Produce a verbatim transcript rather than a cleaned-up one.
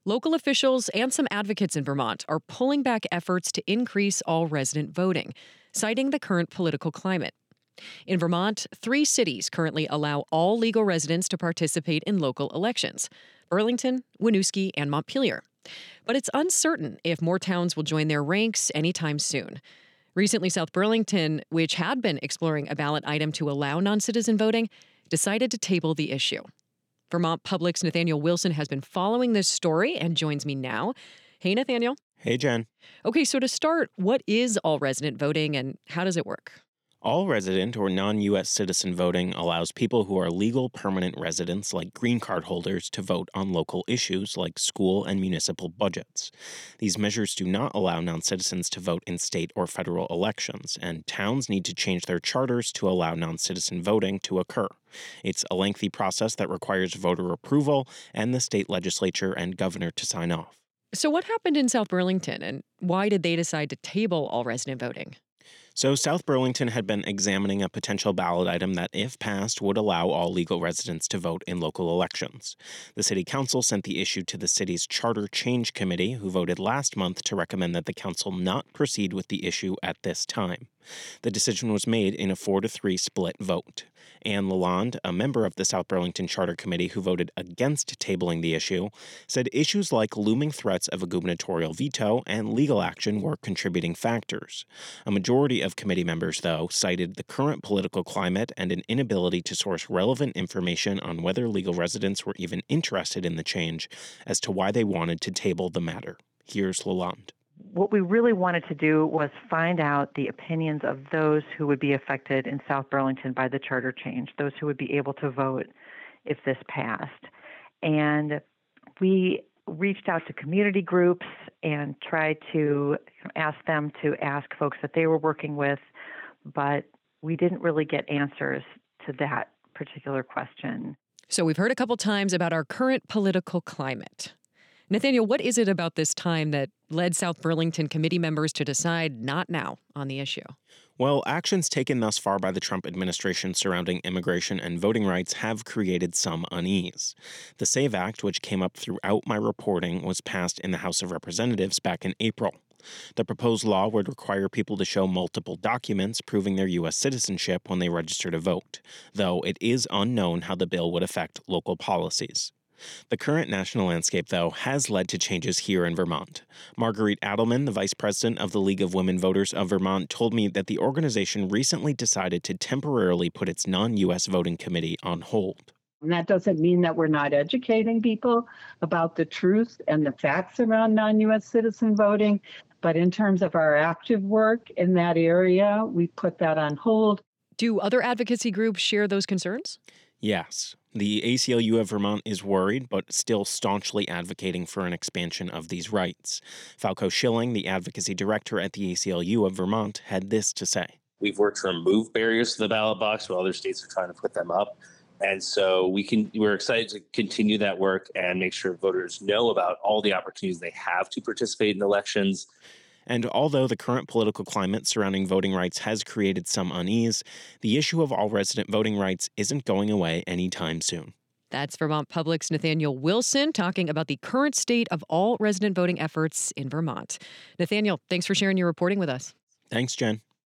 Local officials and some advocates in Vermont are pulling back efforts to increase all resident voting, citing the current political climate. In Vermont, three cities currently allow all legal residents to participate in local elections: Burlington, Winooski, and Montpelier. But it's uncertain if more towns will join their ranks anytime soon. Recently, South Burlington, which had been exploring a ballot item to allow non-citizen voting, decided to table the issue. Vermont Public's Nathaniel Wilson has been following this story and joins me now. Hey, Nathaniel. Hey, Jen. Okay, so to start, what is all resident voting and how does it work? All resident or non-U S citizen voting allows people who are legal permanent residents, like green card holders, to vote on local issues like school and municipal budgets. These measures do not allow non-citizens to vote in state or federal elections, and towns need to change their charters to allow non-citizen voting to occur. It's a lengthy process that requires voter approval and the state legislature and governor to sign off. So what happened in South Burlington, and why did they decide to table all resident voting? So South Burlington had been examining a potential ballot item that, if passed, would allow all legal residents to vote in local elections. The city council sent the issue to the city's Charter Change Committee, who voted last month to recommend that the council not proceed with the issue at this time. The decision was made in a four to three split vote. Anne Lalonde, a member of the South Burlington Charter Committee who voted against tabling the issue, said issues like looming threats of a gubernatorial veto and legal action were contributing factors. A majority of committee members, though, cited the current political climate and an inability to source relevant information on whether legal residents were even interested in the change as to why they wanted to table the matter. Here's Lalonde. What we really wanted to do was find out the opinions of those who would be affected in South Burlington by the charter change, those who would be able to vote if this passed. And we reached out to community groups and tried to ask them to ask folks that they were working with, but we didn't really get answers to that particular question. So we've heard a couple times about our current political climate. Nathaniel, what is it about this time that led South Burlington committee members to decide not now on the issue? Well, actions taken thus far by the Trump administration surrounding immigration and voting rights have created some unease. The SAVE Act, which came up throughout my reporting, was passed in the House of Representatives back in April. The proposed law would require people to show multiple documents proving their U S citizenship when they register to vote, though it is unknown how the bill would affect local policies. The current national landscape, though, has led to changes here in Vermont. Marguerite Adelman, the vice president of the League of Women Voters of Vermont, told me that the organization recently decided to temporarily put its non-U S voting committee on hold. And that doesn't mean that we're not educating people about the truth and the facts around non-U S citizen voting. But in terms of our active work in that area, we put that on hold. Do other advocacy groups share those concerns? Yes. The A C L U of Vermont is worried, but still staunchly advocating for an expansion of these rights. Falco Schilling, the advocacy director at the A C L U of Vermont, had this to say. We've worked to remove barriers to the ballot box while other states are trying to put them up. And so we can, we're excited to continue that work and make sure voters know about all the opportunities they have to participate in elections. And although the current political climate surrounding voting rights has created some unease, the issue of all resident voting rights isn't going away anytime soon. That's Vermont Public's Nathaniel Wilson talking about the current state of all resident voting efforts in Vermont. Nathaniel, thanks for sharing your reporting with us. Thanks, Jen.